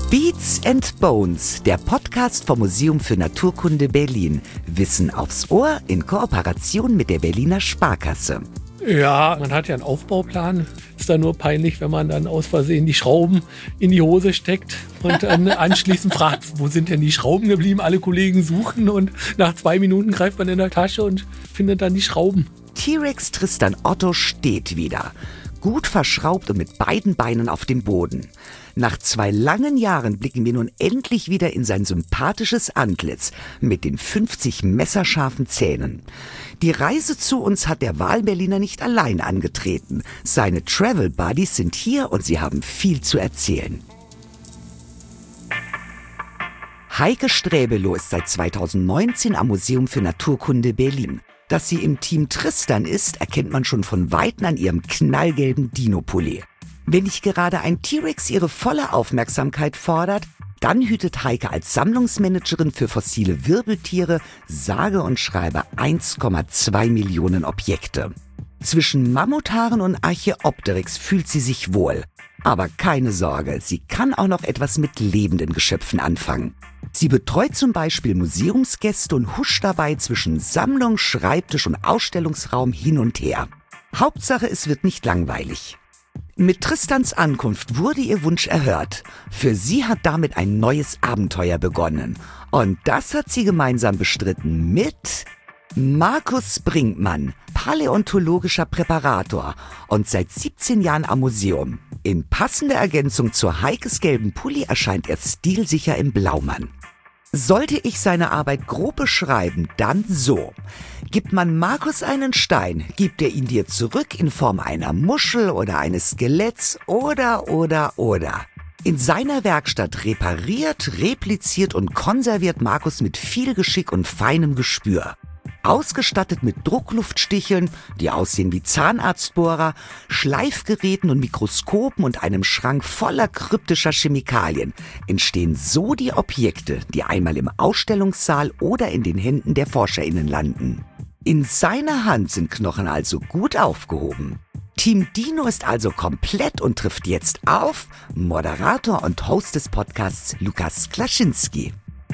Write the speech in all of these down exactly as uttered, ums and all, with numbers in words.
Beats and Bones, der Podcast vom Museum für Naturkunde Berlin. Wissen aufs Ohr in Kooperation mit der Berliner Sparkasse. Ja, man hat ja einen Aufbauplan. Ist dann nur peinlich, wenn man dann aus Versehen die Schrauben in die Hose steckt und dann anschließend fragt, wo sind denn die Schrauben geblieben? Alle Kollegen suchen und nach zwei Minuten greift man in der Tasche und findet dann die Schrauben. T-Rex Tristan Otto steht wieder. Gut verschraubt und mit beiden Beinen auf dem Boden. Nach zwei langen Jahren blicken wir nun endlich wieder in sein sympathisches Antlitz mit den fünfzig messerscharfen Zähnen. Die Reise zu uns hat der Wahlberliner nicht allein angetreten. Seine Travel Buddies sind hier und sie haben viel zu erzählen. Heike Sträbelow ist seit zweitausendneunzehn am Museum für Naturkunde Berlin. Dass sie im Team Tristan ist, erkennt man schon von Weitem an ihrem knallgelben Dino-Pulli. Wenn nicht gerade ein T-Rex ihre volle Aufmerksamkeit fordert, dann hütet Heike als Sammlungsmanagerin für fossile Wirbeltiere sage und schreibe eins Komma zwei Millionen Objekte. Zwischen Mammuthaaren und Archaeopteryx fühlt sie sich wohl. Aber keine Sorge, sie kann auch noch etwas mit lebenden Geschöpfen anfangen. Sie betreut zum Beispiel Museumsgäste und huscht dabei zwischen Sammlung, Schreibtisch und Ausstellungsraum hin und her. Hauptsache, es wird nicht langweilig. Mit Tristans Ankunft wurde ihr Wunsch erhört. Für sie hat damit ein neues Abenteuer begonnen. Und das hat sie gemeinsam bestritten mit Markus Brinkmann, paläontologischer Präparator und seit siebzehn Jahren am Museum. In passender Ergänzung zur Heikes gelben Pulli erscheint er stilsicher im Blaumann. Sollte ich seine Arbeit grob beschreiben, dann so. Gibt man Markus einen Stein, gibt er ihn dir zurück in Form einer Muschel oder eines Skeletts oder, oder, oder. In seiner Werkstatt repariert, repliziert und konserviert Markus mit viel Geschick und feinem Gespür. Ausgestattet mit Druckluftsticheln, die aussehen wie Zahnarztbohrer, Schleifgeräten und Mikroskopen und einem Schrank voller kryptischer Chemikalien, entstehen so die Objekte, die einmal im Ausstellungssaal oder in den Händen der ForscherInnen landen. In seiner Hand sind Knochen also gut aufgehoben. Team Dino ist also komplett und trifft jetzt auf Moderator und Host des Podcasts Lukas Klaschinski.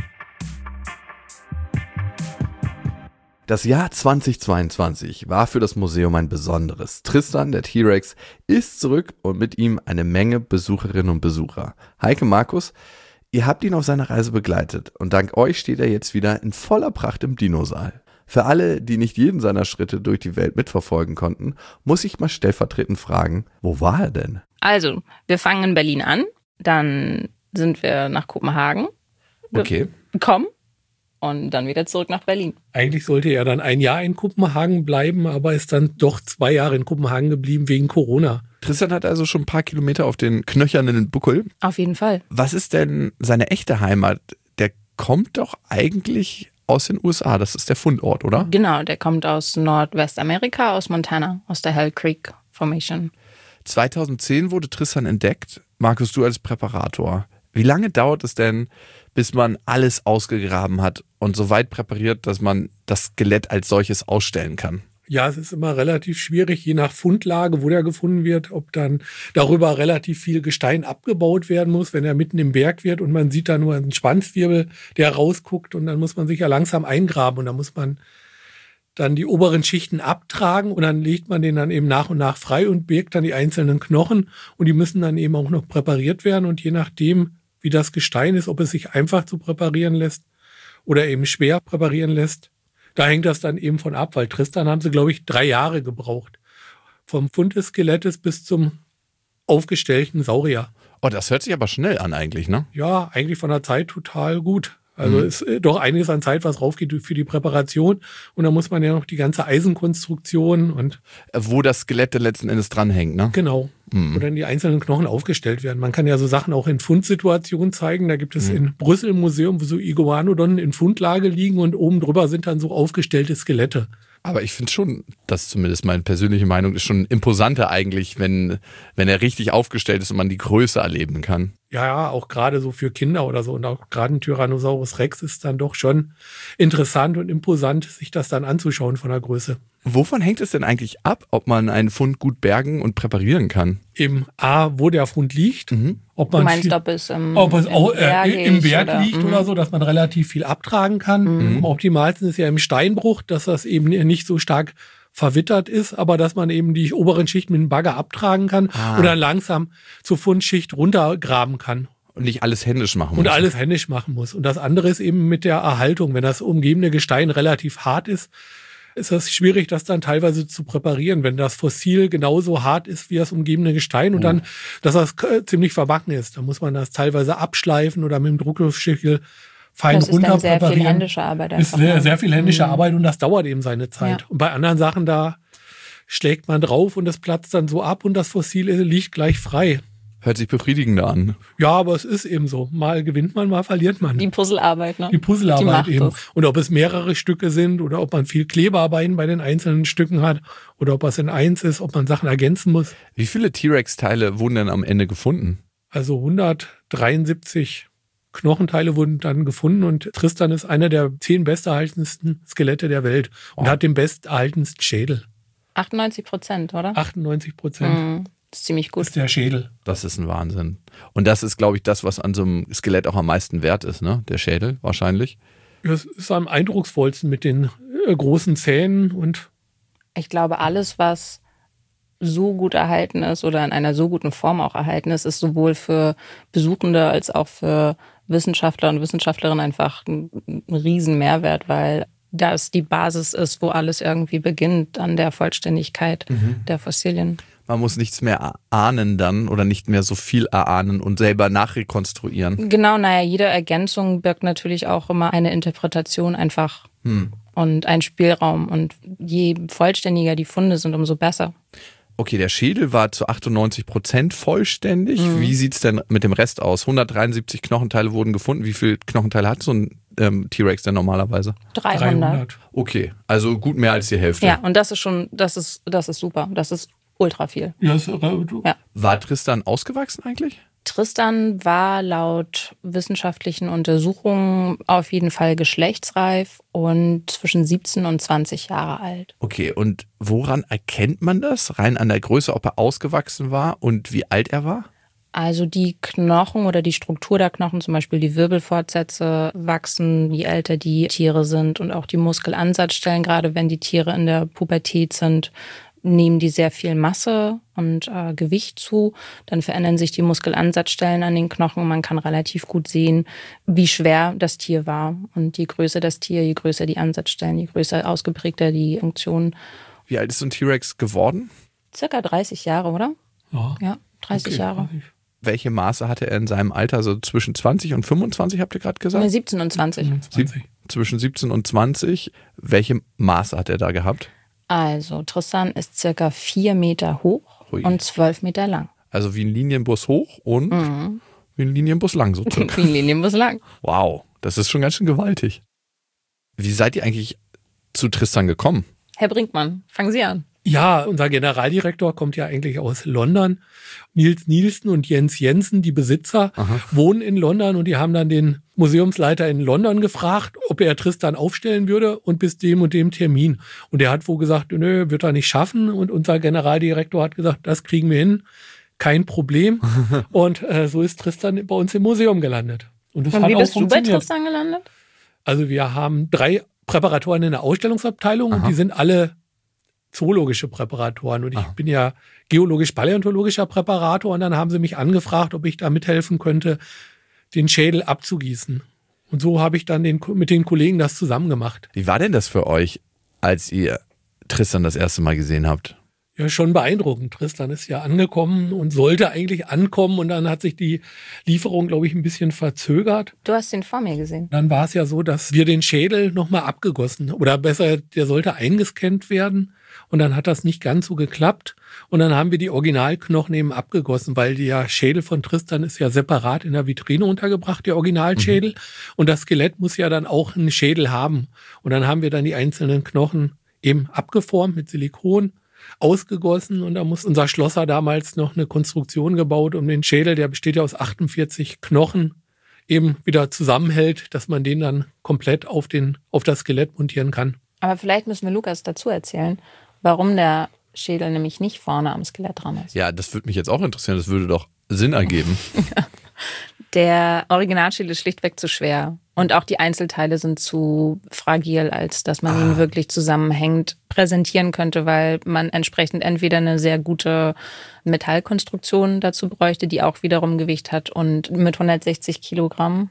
Das Jahr zweitausendzweiundzwanzig war für das Museum ein besonderes. Tristan, der T-Rex, ist zurück und mit ihm eine Menge Besucherinnen und Besucher. Heike, Markus, ihr habt ihn auf seiner Reise begleitet und dank euch steht er jetzt wieder in voller Pracht im Dinosaal. Für alle, die nicht jeden seiner Schritte durch die Welt mitverfolgen konnten, muss ich mal stellvertretend fragen, wo war er denn? Also, wir fangen in Berlin an, dann sind wir nach Kopenhagen Okay. gekommen. Und dann wieder zurück nach Berlin. Eigentlich sollte er dann ein Jahr in Kopenhagen bleiben, aber ist dann doch zwei Jahre in Kopenhagen geblieben wegen Corona. Tristan hat also schon ein paar Kilometer auf den knöchernen Buckel. Auf jeden Fall. Was ist denn seine echte Heimat? Der kommt doch eigentlich aus den U S A. Das ist der Fundort, oder? Genau, der kommt aus Nordwestamerika, aus Montana, aus der Hell Creek Formation. zweitausendzehn wurde Tristan entdeckt. Markus, du als Präparator. Wie lange dauert es denn, bis man alles ausgegraben hat und so weit präpariert, dass man das Skelett als solches ausstellen kann? Ja, es ist immer relativ schwierig, je nach Fundlage, wo der gefunden wird, ob dann darüber relativ viel Gestein abgebaut werden muss, wenn er mitten im Berg wird und man sieht da nur einen Schwanzwirbel, der rausguckt und dann muss man sich ja langsam eingraben und dann muss man dann die oberen Schichten abtragen und dann legt man den dann eben nach und nach frei und birgt dann die einzelnen Knochen und die müssen dann eben auch noch präpariert werden und je nachdem, wie das Gestein ist, ob es sich einfach zu präparieren lässt oder eben schwer präparieren lässt. Da hängt das dann eben von ab, weil Tristan haben sie, glaube ich, drei Jahre gebraucht. Vom Fund des Skelettes bis zum aufgestellten Saurier. Oh, das hört sich aber schnell an eigentlich, ne? Ja, eigentlich von der Zeit total gut. Also Mhm. ist doch einiges an Zeit, was raufgeht für die Präparation. Und da muss man ja noch die ganze Eisenkonstruktion und Wo das Skelett dann letzten Endes dranhängt, ne? genau, Mhm. wo dann die einzelnen Knochen aufgestellt werden. Man kann ja so Sachen auch in Fundsituationen zeigen. Da gibt es Mhm. in Brüssel im Museum, wo so Iguanodon in Fundlage liegen und oben drüber sind dann so aufgestellte Skelette. Aber ich finde schon, das zumindest meine persönliche Meinung ist schon imposanter eigentlich, wenn, wenn er richtig aufgestellt ist und man die Größe erleben kann. Ja, ja, auch gerade so für Kinder oder so. Und auch gerade ein Tyrannosaurus Rex ist dann doch schon interessant und imposant, sich das dann anzuschauen von der Größe. Wovon hängt es denn eigentlich ab, ob man einen Fund gut bergen und präparieren kann? Im A, wo der Fund liegt. Mhm. Ob man Du meinst, viel, ob es im, ob es im auch, äh, Berg, im Berg oder, liegt mhm. oder so, dass man relativ viel abtragen kann. Mhm. Am optimalsten ist ja im Steinbruch, dass das eben nicht so stark verwittert ist, aber dass man eben die oberen Schichten mit dem Bagger abtragen kann Ah. oder langsam zur Fundschicht runtergraben kann. Und nicht alles händisch machen muss. Und alles händisch machen muss. Und das andere ist eben mit der Erhaltung. Wenn das umgebende Gestein relativ hart ist, ist es schwierig, das dann teilweise zu präparieren. Wenn das Fossil genauso hart ist wie das umgebende Gestein und Oh. dann, dass das ziemlich verbacken ist, dann muss man das teilweise abschleifen oder mit dem Druckluftschickel fein Das ist dann sehr viel runterpräparieren. händische Arbeit Ist einfach. sehr, ne? sehr viel händische Mhm. Arbeit und das dauert eben seine Zeit. Ja. Und bei anderen Sachen, da schlägt man drauf und das platzt dann so ab und das Fossil liegt gleich frei. Hört sich befriedigender an. Ja, aber es ist eben so. Mal gewinnt man, mal verliert man. Die Puzzlearbeit, ne? Die Puzzlearbeit macht eben. es. Und ob es mehrere Stücke sind oder ob man viel Klebearbeiten bei den einzelnen Stücken hat oder ob es in eins ist, ob man Sachen ergänzen muss. Wie viele T-Rex-Teile wurden denn am Ende gefunden? Also hundertdreiundsiebzig Knochenteile wurden dann gefunden und Tristan ist einer der zehn besterhaltensten Skelette der Welt und Wow. hat den besterhaltensten Schädel. achtundneunzig Prozent, oder? achtundneunzig Prozent Mhm. Das ist ziemlich gut. ist der Schädel. Das ist ein Wahnsinn. Und das ist, glaube ich, das, was an so einem Skelett auch am meisten wert ist, ne? Der Schädel wahrscheinlich. Das ist am eindrucksvollsten mit den äh, großen Zähnen und Ich glaube, alles, was so gut erhalten ist oder in einer so guten Form auch erhalten ist, ist sowohl für Besuchende als auch für Wissenschaftler und Wissenschaftlerinnen einfach ein, ein riesen Mehrwert, weil das die Basis ist, wo alles irgendwie beginnt an der Vollständigkeit der Fossilien. Man muss nichts mehr ahnen dann oder nicht mehr so viel erahnen und selber nachrekonstruieren. Genau, naja, jede Ergänzung birgt natürlich auch immer eine Interpretation einfach Hm. und einen Spielraum. Und je vollständiger die Funde sind, umso besser. Okay, der Schädel war zu achtundneunzig Prozent vollständig. Mhm. Wie sieht's denn mit dem Rest aus? hundertdreiundsiebzig Knochenteile wurden gefunden. Wie viele Knochenteile hat so ein ähm, T-Rex denn normalerweise? dreihundert. Okay, also gut mehr als die Hälfte. Ja, und das ist schon, das ist, das ist super. Das ist ultra viel. ja, ist, äh, Ja. War Tristan ausgewachsen eigentlich? Tristan war laut wissenschaftlichen Untersuchungen auf jeden Fall geschlechtsreif und zwischen siebzehn und zwanzig Jahre alt. Okay, und woran erkennt man das? Rein an der Größe, ob er ausgewachsen war und wie alt er war? Also die Knochen oder die Struktur der Knochen, zum Beispiel die Wirbelfortsätze, wachsen, je älter die Tiere sind und auch die Muskelansatzstellen, gerade wenn die Tiere in der Pubertät sind, nehmen die sehr viel Masse und äh, Gewicht zu. Dann verändern sich die Muskelansatzstellen an den Knochen. Man kann relativ gut sehen, wie schwer das Tier war. Und je größer das Tier, je größer die Ansatzstellen, je größer ausgeprägter die Funktionen. Wie alt ist so ein T-Rex geworden? Circa dreißig Jahre, oder? ja, Ja, dreißig okay. Jahre. Welche Maße hatte er in seinem Alter? So zwischen zwanzig und fünfundzwanzig, habt ihr gerade gesagt? siebzehn und zwanzig. zwanzig. Zwischen siebzehn und zwanzig. Welche Maße hat er da gehabt? Also Tristan ist circa vier Meter hoch Hui. und zwölf Meter lang. Also wie ein Linienbus hoch und Mhm. wie ein Linienbus lang so circa. Wie ein Linienbus lang. Wow, das ist schon ganz schön gewaltig. Wie seid ihr eigentlich zu Tristan gekommen? Herr Brinkmann, fangen Sie an. Ja, unser Generaldirektor kommt ja eigentlich aus London. Nils Nielsen und Jens Jensen, die Besitzer, Aha. wohnen in London und die haben dann den Museumsleiter in London gefragt, ob er Tristan aufstellen würde und bis dem und dem Termin. Und der hat wohl gesagt, nö, wird er nicht schaffen. Und unser Generaldirektor hat gesagt, das kriegen wir hin, kein Problem. Und äh, so ist Tristan bei uns im Museum gelandet. Und das Und hat wie auch bist du bei funktioniert. Tristan gelandet? Also wir haben drei Präparatoren in der Ausstellungsabteilung Aha. und die sind alle zoologische Präparatoren. Und ich Ah. bin ja geologisch-paläontologischer Präparator und dann haben sie mich angefragt, ob ich da mithelfen könnte, den Schädel abzugießen. Und so habe ich dann den, mit den Kollegen das zusammen gemacht. Wie war denn das für euch, als ihr Tristan das erste Mal gesehen habt? Ja, schon beeindruckend. Tristan ist ja angekommen und sollte eigentlich ankommen und dann hat sich die Lieferung, glaube ich, ein bisschen verzögert. Du hast ihn vor mir gesehen. Dann war es ja so, dass wir den Schädel nochmal abgegossen oder besser, der sollte eingescannt werden und dann hat das nicht ganz so geklappt und dann haben wir die Originalknochen eben abgegossen, weil der Schädel von Tristan ist ja separat in der Vitrine untergebracht, der Originalschädel mhm. und das Skelett muss ja dann auch einen Schädel haben und dann haben wir dann die einzelnen Knochen eben abgeformt mit Silikon, ausgegossen und da muss unser Schlosser damals noch eine Konstruktion gebaut, um den Schädel, der besteht ja aus achtundvierzig Knochen, eben wieder zusammenhält, dass man den dann komplett auf den, auf das Skelett montieren kann. Aber vielleicht müssen wir Lukas dazu erzählen, warum der Schädel nämlich nicht vorne am Skelett dran ist. Ja, das würde mich jetzt auch interessieren. Das würde doch Sinn ergeben. Der Originalschädel ist schlichtweg zu schwer. Und auch die Einzelteile sind zu fragil, als dass man ah. ihn wirklich zusammenhängend präsentieren könnte, weil man entsprechend entweder eine sehr gute Metallkonstruktion dazu bräuchte, die auch wiederum Gewicht hat. Und mit hundertsechzig Kilogramm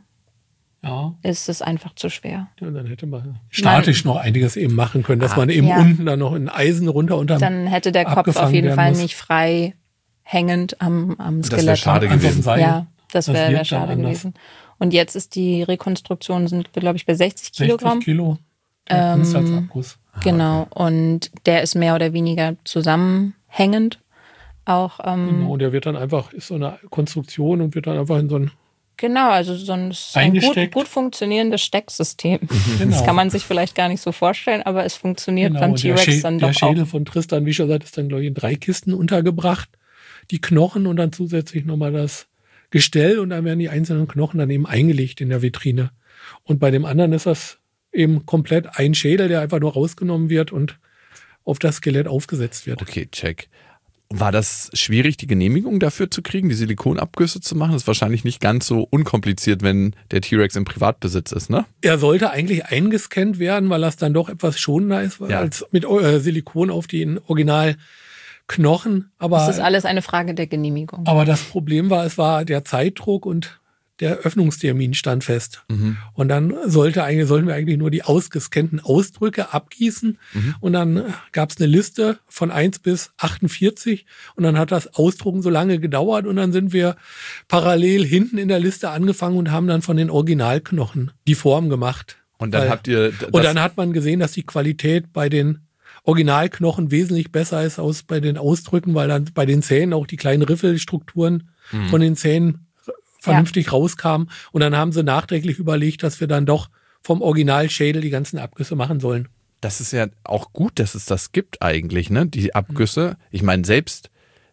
ja. ist es einfach zu schwer. Ja, dann hätte man statisch man, noch einiges eben machen können, dass ah, man eben ja. unten dann noch ein Eisen runter unterm Dann hätte der Kopf auf jeden Fall muss. nicht frei hängend am, am Skelett. Das wäre schade gewesen. Ja, das wäre wär schade gewesen. Und jetzt ist die Rekonstruktion, sind wir, glaube ich, bei sechzig Kilogramm. sechzig Kilo. Der ähm, Abguss. Genau. Und der ist mehr oder weniger zusammenhängend. Auch, ähm, genau, und der wird dann einfach, ist so eine Konstruktion und wird dann einfach in so ein Genau, also so ein, ein gut, gut funktionierendes Stecksystem. Genau. Das kann man sich vielleicht gar nicht so vorstellen, aber es funktioniert genau, beim T-Rex Schä- dann doch auch. Der Schädel von Tristan, wie schon gesagt, ist dann, glaube ich, in drei Kisten untergebracht. Die Knochen und dann zusätzlich nochmal das Gestell und dann werden die einzelnen Knochen dann eben eingelegt in der Vitrine. Und bei dem anderen ist das eben komplett ein Schädel, der einfach nur rausgenommen wird und auf das Skelett aufgesetzt wird. Okay, check. War das schwierig, die Genehmigung dafür zu kriegen, die Silikonabgüsse zu machen? Das ist wahrscheinlich nicht ganz so unkompliziert, wenn der T-Rex im Privatbesitz ist, ne? Er sollte eigentlich eingescannt werden, weil das dann doch etwas schonender ist, ja. als mit äh, Silikon auf den Original Knochen, aber das ist alles eine Frage der Genehmigung. Aber das Problem war, es war der Zeitdruck und der Öffnungstermin stand fest. Mhm. Und dann sollte eigentlich, sollten wir eigentlich nur die ausgescannten Ausdrücke abgießen. Mhm. Und dann gab es eine Liste von eins bis achtundvierzig. Und dann hat das Ausdrucken so lange gedauert. Und dann sind wir parallel hinten in der Liste angefangen und haben dann von den Originalknochen die Form gemacht. Und dann Weil, habt ihr. Und dann hat man gesehen, dass die Qualität bei den Originalknochen wesentlich besser ist als bei den Ausdrücken, weil dann bei den Zähnen auch die kleinen Riffelstrukturen mhm. von den Zähnen vernünftig ja. rauskamen. Und dann haben sie nachträglich überlegt, dass wir dann doch vom Originalschädel die ganzen Abgüsse machen sollen. Das ist ja auch gut, dass es das gibt eigentlich, ne? Die Abgüsse. Ich meine, selbst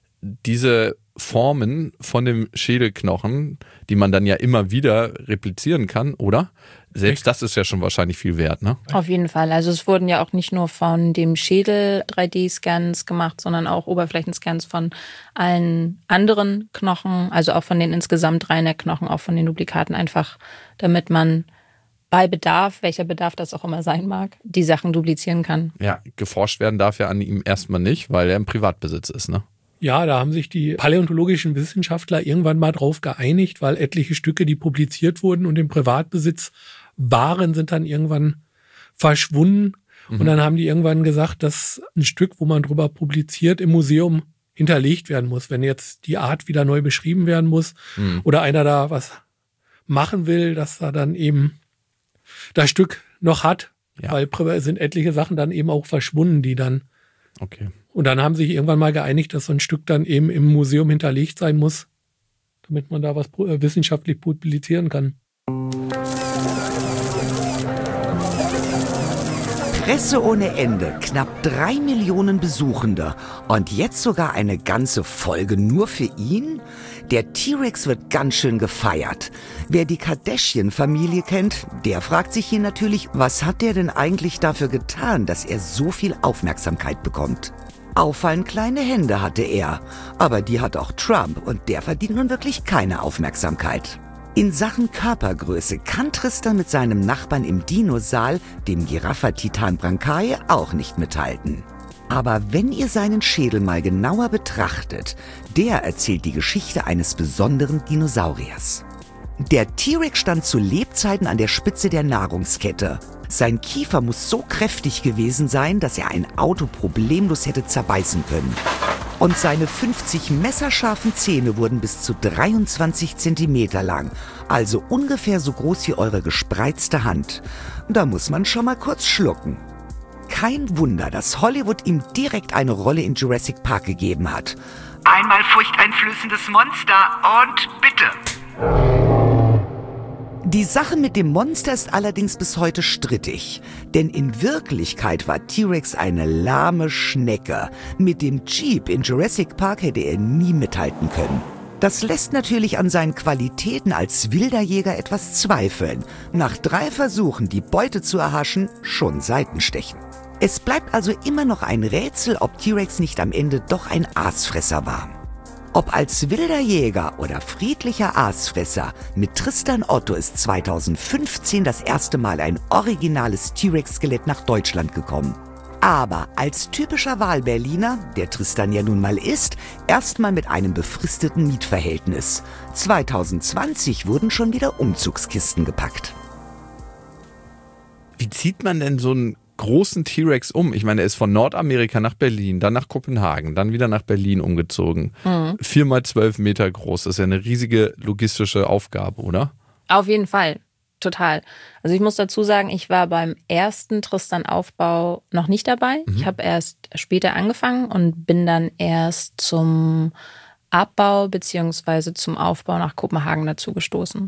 diese Formen von dem Schädelknochen, die man dann ja immer wieder replizieren kann, oder? Selbst das ist ja schon wahrscheinlich viel wert, ne? Auf jeden Fall. Also es wurden ja auch nicht nur von dem Schädel drei D-Scans gemacht, sondern auch Oberflächenscans von allen anderen Knochen, also auch von den insgesamt dreihundert Knochen, auch von den Duplikaten, einfach damit man bei Bedarf, welcher Bedarf das auch immer sein mag, die Sachen duplizieren kann. Ja, geforscht werden darf ja an ihm erstmal nicht, weil er im Privatbesitz ist, ne? Ja, da haben sich die paläontologischen Wissenschaftler irgendwann mal drauf geeinigt, weil etliche Stücke, die publiziert wurden und im Privatbesitz waren, sind dann irgendwann verschwunden. Mhm. Und dann haben die irgendwann gesagt, dass ein Stück, wo man drüber publiziert, im Museum hinterlegt werden muss. Wenn jetzt die Art wieder neu beschrieben werden muss mhm. oder einer da was machen will, dass er dann eben das Stück noch hat, ja. weil sind etliche Sachen dann eben auch verschwunden, die dann okay. Und dann haben sie sich irgendwann mal geeinigt, dass so ein Stück dann eben im Museum hinterlegt sein muss, damit man da was wissenschaftlich publizieren kann. Presse ohne Ende, knapp drei Millionen Besuchende und jetzt sogar eine ganze Folge nur für ihn? Der T-Rex wird ganz schön gefeiert. Wer die Kardashian-Familie kennt, der fragt sich hier natürlich, was hat der denn eigentlich dafür getan, dass er so viel Aufmerksamkeit bekommt? Auffallend kleine Hände hatte er, aber die hat auch Trump und der verdient nun wirklich keine Aufmerksamkeit. In Sachen Körpergröße kann Tristan mit seinem Nachbarn im Dinosaal, dem Giraffa-Titan Brancae, auch nicht mithalten. Aber wenn ihr seinen Schädel mal genauer betrachtet, der erzählt die Geschichte eines besonderen Dinosauriers. Der T-Rex stand zu Lebzeiten an der Spitze der Nahrungskette. Sein Kiefer muss so kräftig gewesen sein, dass er ein Auto problemlos hätte zerbeißen können. Und seine fünfzig messerscharfen Zähne wurden bis zu dreiundzwanzig Zentimeter lang, also ungefähr so groß wie eure gespreizte Hand. Da muss man schon mal kurz schlucken. Kein Wunder, dass Hollywood ihm direkt eine Rolle in Jurassic Park gegeben hat. Einmal furchteinflößendes Monster und bitte! Die Sache mit dem Monster ist allerdings bis heute strittig, denn in Wirklichkeit war T-Rex eine lahme Schnecke. Mit dem Jeep in Jurassic Park hätte er nie mithalten können. Das lässt natürlich an seinen Qualitäten als wilder Jäger etwas zweifeln. Nach drei Versuchen, die Beute zu erhaschen, schon Seitenstechen. Es bleibt also immer noch ein Rätsel, ob T-Rex nicht am Ende doch ein Aasfresser war. Ob als wilder Jäger oder friedlicher Aasfresser, mit Tristan Otto ist zweitausendfünfzehn das erste Mal ein originales T-Rex-Skelett nach Deutschland gekommen. Aber als typischer Wahlberliner, der Tristan ja nun mal ist, erstmal mit einem befristeten Mietverhältnis. zweitausendzwanzig wurden schon wieder Umzugskisten gepackt. Wie zieht man denn so einen großen T-Rex um? Ich meine, er ist von Nordamerika nach Berlin, dann nach Kopenhagen, dann wieder nach Berlin umgezogen. Mhm. Vier mal zwölf Meter groß. Das ist ja eine riesige logistische Aufgabe, oder? Auf jeden Fall. Total. Also ich muss dazu sagen, ich war beim ersten Tristan-Aufbau noch nicht dabei. Mhm. Ich habe erst später angefangen und bin dann erst zum Abbau bzw. zum Aufbau nach Kopenhagen dazu gestoßen.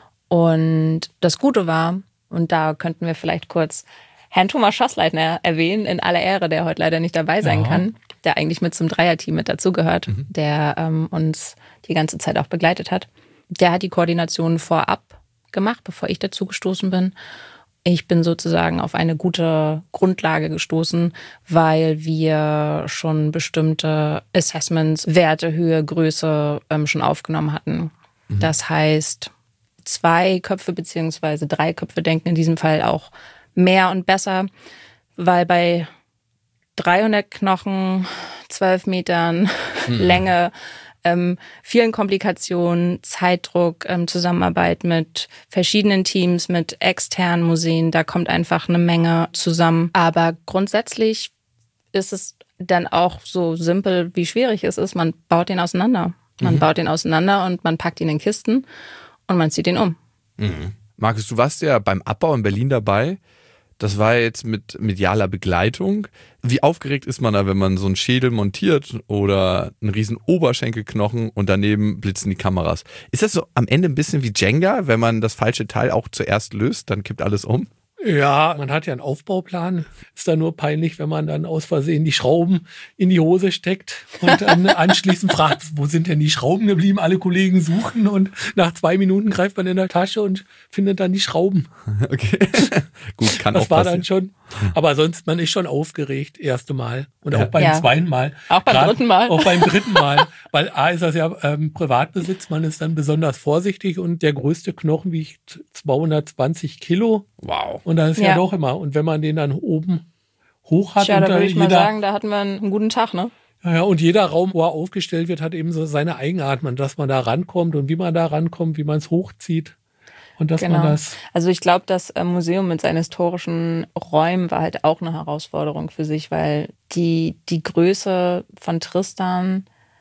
Und das Gute war, und da könnten wir vielleicht kurz Herrn Thomas Schossleitner erwähnen, in aller Ehre, der heute leider nicht dabei sein ja. kann, der eigentlich mit zum Dreierteam mit dazugehört, mhm. der ähm, uns die ganze Zeit auch begleitet hat. Der hat die Koordination vorab gemacht, bevor ich dazu gestoßen bin. Ich bin sozusagen auf eine gute Grundlage gestoßen, weil wir schon bestimmte Assessments, Werte, Höhe, Größe ähm, schon aufgenommen hatten. Mhm. Das heißt, zwei Köpfe beziehungsweise drei Köpfe denken in diesem Fall auch mehr und besser, weil bei dreihundert Knochen, zwölf Metern mhm. Länge, Ähm, vielen Komplikationen, Zeitdruck, ähm, Zusammenarbeit mit verschiedenen Teams, mit externen Museen, da kommt einfach eine Menge zusammen. Aber grundsätzlich ist es dann auch so simpel, wie schwierig es ist. Man baut den auseinander. Man mhm. baut den auseinander und man packt ihn in Kisten und man zieht ihn um. Mhm. Markus, du warst ja beim Abbau in Berlin dabei. Das war jetzt mit medialer Begleitung. Wie aufgeregt ist man da, wenn man so einen Schädel montiert oder einen riesen Oberschenkelknochen und daneben blitzen die Kameras? Ist das so am Ende ein bisschen wie Jenga, wenn man das falsche Teil auch zuerst löst, dann kippt alles um? Ja, man hat ja einen Aufbauplan. Ist dann nur peinlich, wenn man dann aus Versehen die Schrauben in die Hose steckt und dann anschließend fragt, wo sind denn die Schrauben geblieben? Alle Kollegen suchen und nach zwei Minuten greift man in der Tasche und findet dann die Schrauben. Okay, gut, kann das auch passieren. Das war dann schon, aber sonst, man ist schon aufgeregt, erste Mal und auch Ja. beim Ja. zweiten Mal. Auch beim Grad dritten Mal. Auch beim dritten Mal, weil A ist das ja ähm, Privatbesitz, man ist dann besonders vorsichtig und der größte Knochen wiegt zweihundertzwanzig Kilo. Wow. Und das ist Ja. ja doch immer. Und wenn man den dann oben hoch hat, Tja, und da dann würde ich mal jeder, sagen, da hatten wir einen guten Tag, ne? ja, und jeder Raum, wo er aufgestellt wird, hat eben so seine Eigenart, man, dass man da rankommt und wie man da rankommt, wie man es hochzieht. Und dass Genau. man das. Also ich glaube, das äh, Museum mit seinen historischen Räumen war halt auch eine Herausforderung für sich, weil die, die Größe von Tristan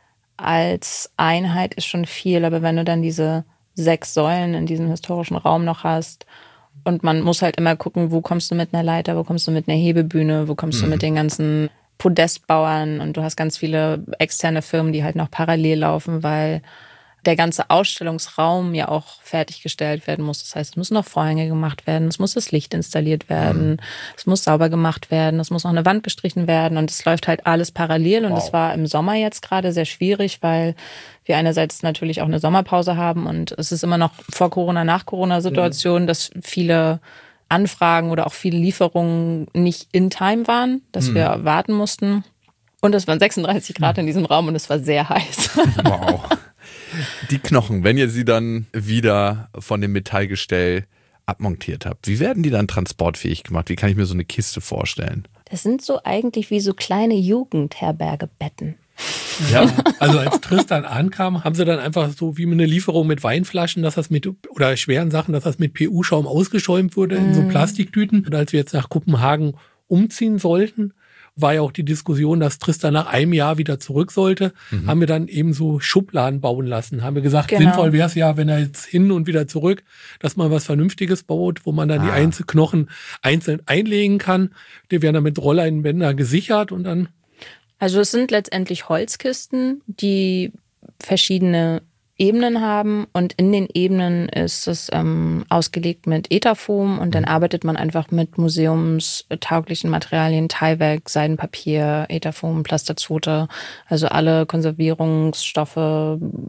als Einheit ist schon viel, aber wenn du dann diese sechs Säulen in diesem historischen Raum noch hast und man muss halt immer gucken, wo kommst du mit einer Leiter, wo kommst du mit einer Hebebühne, wo kommst mhm. du mit den ganzen Podestbauern und du hast ganz viele externe Firmen, die halt noch parallel laufen, weil der ganze Ausstellungsraum ja auch fertiggestellt werden muss. Das heißt, es müssen noch Vorhänge gemacht werden, es muss das Licht installiert werden, mhm. es muss sauber gemacht werden, es muss noch eine Wand gestrichen werden und es läuft halt alles parallel. Und Wow. das war im Sommer jetzt gerade sehr schwierig, weil wir einerseits natürlich auch eine Sommerpause haben und es ist immer noch vor Corona, nach Corona-Situation, mhm. dass viele Anfragen oder auch viele Lieferungen nicht in Time waren, dass mhm. wir warten mussten. Und es waren sechsunddreißig Grad in diesem Raum und es war sehr heiß. Wow. Die Knochen, wenn ihr sie dann wieder von dem Metallgestell abmontiert habt, wie werden die dann transportfähig gemacht? Wie kann ich mir so eine Kiste vorstellen? Das sind so eigentlich wie so kleine Jugendherbergebetten. Ja, also als Tristan ankam, haben sie dann einfach so wie eine Lieferung mit Weinflaschen, dass das mit, oder schweren Sachen, dass das mit P U-Schaum ausgeschäumt wurde in so Plastiktüten. Und als wir jetzt nach Kopenhagen umziehen sollten, war ja auch die Diskussion, dass Tristan nach einem Jahr wieder zurück sollte, mhm. haben wir dann eben so Schubladen bauen lassen. Haben wir gesagt, genau. sinnvoll wäre es ja, wenn er jetzt hin und wieder zurück, dass man was Vernünftiges baut, wo man dann ah. die einzelnen Knochen einzeln einlegen kann. Die werden dann mit Rolleinbänder gesichert und dann... Also es sind letztendlich Holzkisten, die verschiedene Ebenen haben und in den Ebenen ist es ähm, ausgelegt mit Etherfoam und dann arbeitet man einfach mit museumstauglichen Materialien, Tyvek, Seidenpapier, Etherfoam, Plasterzote, also alle Konservierungsstoffe,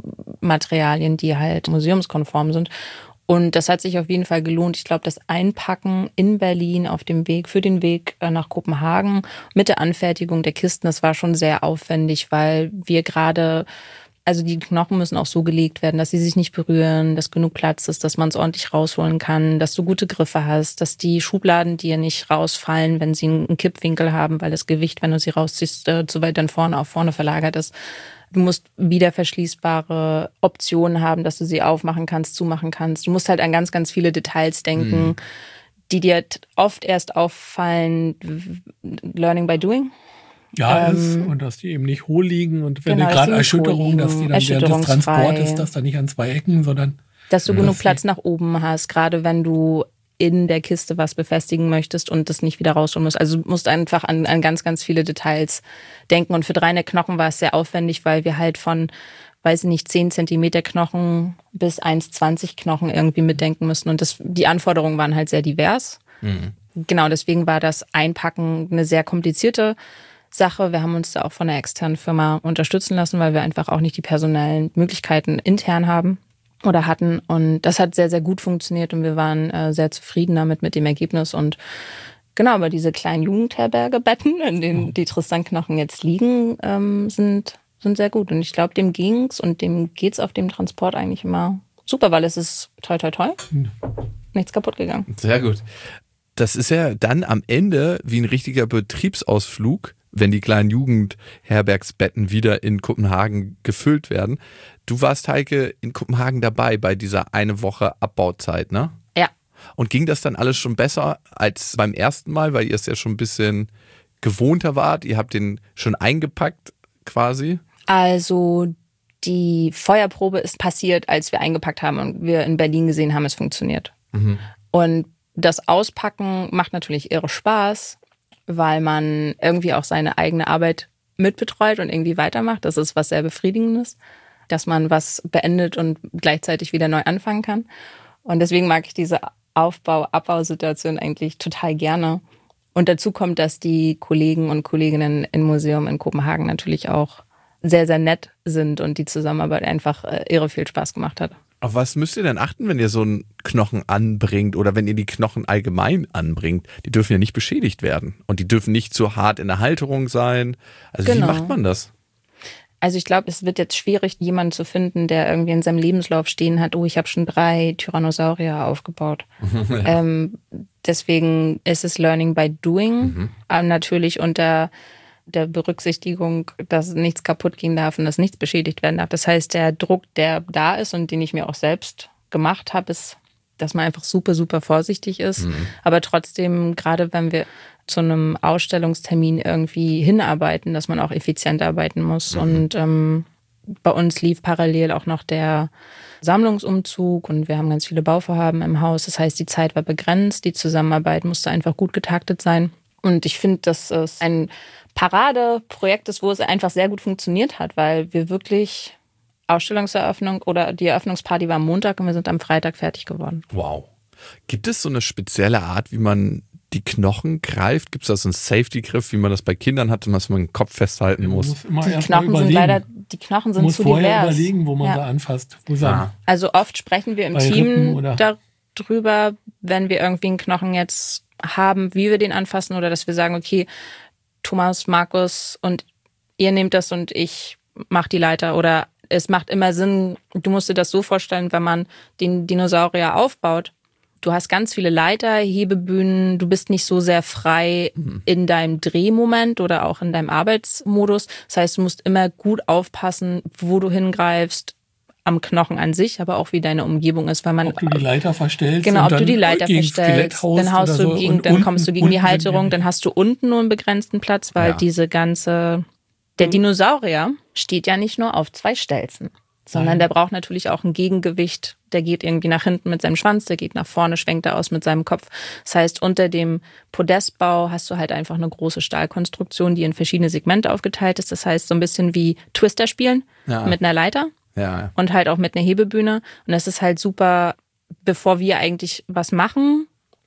Materialien, die halt museumskonform sind. Und das hat sich auf jeden Fall gelohnt. Ich glaube, das Einpacken in Berlin auf dem Weg, für den Weg nach Kopenhagen mit der Anfertigung der Kisten, das war schon sehr aufwendig, weil wir gerade, also die Knochen müssen auch so gelegt werden, dass sie sich nicht berühren, dass genug Platz ist, dass man es ordentlich rausholen kann, dass du gute Griffe hast, dass die Schubladen dir nicht rausfallen, wenn sie einen Kippwinkel haben, weil das Gewicht, wenn du sie rausziehst, zu weit dann vorne auf vorne verlagert ist. Du musst wieder verschließbare Optionen haben, dass du sie aufmachen kannst, zumachen kannst. Du musst halt an ganz, ganz viele Details denken, mhm. die dir oft erst auffallen, learning by doing. Ja, ähm, ist, und dass die eben nicht hohl liegen und wenn genau, gerade Erschütterung, dass die dann während des Transportes, dass da nicht an zwei Ecken, sondern dass du genug Platz nach oben hast, gerade wenn du in der Kiste was befestigen möchtest und das nicht wieder rausholen musst. Also du musst einfach an, an ganz, ganz viele Details denken. Und für Dreieck-Knochen war es sehr aufwendig, weil wir halt von, weiß ich nicht, zehn Zentimeter Knochen bis eins Komma zwanzig Knochen irgendwie mitdenken müssen. Und das, die Anforderungen waren halt sehr divers. Mhm. Genau, deswegen war das Einpacken eine sehr komplizierte Sache. Wir haben uns da auch von einer externen Firma unterstützen lassen, weil wir einfach auch nicht die personellen Möglichkeiten intern haben oder hatten. Und das hat sehr, sehr gut funktioniert und wir waren äh, sehr zufrieden damit mit dem Ergebnis. Und genau, aber diese kleinen Jugendherbergebetten, in denen die Tristan-Knochen jetzt liegen, ähm, sind, sind sehr gut. Und ich glaube, dem ging's und dem geht's auf dem Transport eigentlich immer super, weil es ist toi, toi, toi. Nichts kaputt gegangen. Sehr gut. Das ist ja dann am Ende wie ein richtiger Betriebsausflug, wenn die kleinen Jugendherbergsbetten wieder in Kopenhagen gefüllt werden. Du warst, Heike, in Kopenhagen dabei bei dieser eine Woche Abbauzeit, ne? Ja. Und ging das dann alles schon besser als beim ersten Mal, weil ihr es ja schon ein bisschen gewohnter wart? Ihr habt den schon eingepackt quasi? Also die Feuerprobe ist passiert, als wir eingepackt haben und wir in Berlin gesehen haben, es funktioniert. Mhm. Und das Auspacken macht natürlich irre Spaß, weil man irgendwie auch seine eigene Arbeit mitbetreut und irgendwie weitermacht. Das ist was sehr Befriedigendes, dass man was beendet und gleichzeitig wieder neu anfangen kann. Und deswegen mag ich diese Aufbau-Abbau-Situation eigentlich total gerne. Und dazu kommt, dass die Kollegen und Kolleginnen im Museum in Kopenhagen natürlich auch sehr, sehr nett sind und die Zusammenarbeit einfach irre viel Spaß gemacht hat. Auf was müsst ihr denn achten, wenn ihr so einen Knochen anbringt oder wenn ihr die Knochen allgemein anbringt? Die dürfen ja nicht beschädigt werden und die dürfen nicht zu hart in der Halterung sein. Also genau. Wie macht man das? Also ich glaube, es wird jetzt schwierig, jemanden zu finden, der irgendwie in seinem Lebenslauf stehen hat, oh, ich habe schon drei Tyrannosaurier aufgebaut. Ja. ähm, deswegen ist es Learning by Doing. Mhm. Aber natürlich unter der Berücksichtigung, dass nichts kaputt gehen darf und dass nichts beschädigt werden darf. Das heißt, der Druck, der da ist und den ich mir auch selbst gemacht habe, ist, dass man einfach super, super vorsichtig ist. Mhm. Aber trotzdem, gerade wenn wir zu einem Ausstellungstermin irgendwie hinarbeiten, dass man auch effizient arbeiten muss. Mhm. Und ähm, bei uns lief parallel auch noch der Sammlungsumzug und wir haben ganz viele Bauvorhaben im Haus. Das heißt, die Zeit war begrenzt, die Zusammenarbeit musste einfach gut getaktet sein. Und ich finde, dass es ein Paradeprojekt ist, wo es einfach sehr gut funktioniert hat, weil wir wirklich Ausstellungseröffnung oder die Eröffnungsparty war am Montag und wir sind am Freitag fertig geworden. Wow. Gibt es so eine spezielle Art, wie man die Knochen greift? Gibt es da so einen Safety-Griff, wie man das bei Kindern hat, dass man den Kopf festhalten muss? muss immer die, Knochen sind leider, die Knochen sind muss zu vorher divers. Überlegen, wo man ja. da anfasst. Wo ja. Also oft sprechen wir im Team darüber, wenn wir irgendwie einen Knochen jetzt haben, wie wir den anfassen oder dass wir sagen, okay, Thomas, Markus und ihr nehmt das und ich mache die Leiter. Oder es macht immer Sinn, du musst dir das so vorstellen, wenn man den Dinosaurier aufbaut, du hast ganz viele Leiter, Hebebühnen, du bist nicht so sehr frei mhm. in deinem Drehmoment oder auch in deinem Arbeitsmodus. Das heißt, du musst immer gut aufpassen, wo du hingreifst, am Knochen an sich, aber auch wie deine Umgebung ist, weil man ob du die Leiter verstellst, genau, ob und du die Leiter verstellst, dann haust du so gegen, dann unten, kommst du gegen die Halterung, dann hast du unten nur einen begrenzten Platz, weil ja. diese ganze der Dinosaurier steht ja nicht nur auf zwei Stelzen, sondern Nein. der braucht natürlich auch ein Gegengewicht. Der geht irgendwie nach hinten mit seinem Schwanz, der geht nach vorne, schwenkt er aus mit seinem Kopf. Das heißt, unter dem Podestbau hast du halt einfach eine große Stahlkonstruktion, die in verschiedene Segmente aufgeteilt ist. Das heißt, so ein bisschen wie Twister spielen ja. mit einer Leiter. Ja. Und halt auch mit einer Hebebühne. Und das ist halt super, bevor wir eigentlich was machen,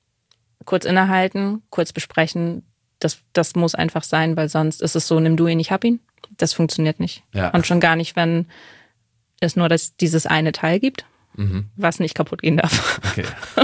kurz innehalten, kurz besprechen. Das, das muss einfach sein, weil sonst ist es so, nimm du ihn, ich hab ihn. Das funktioniert nicht. Ja. Und schon gar nicht, wenn es nur dass dieses eine Teil gibt, mhm. was nicht kaputt gehen darf. Okay.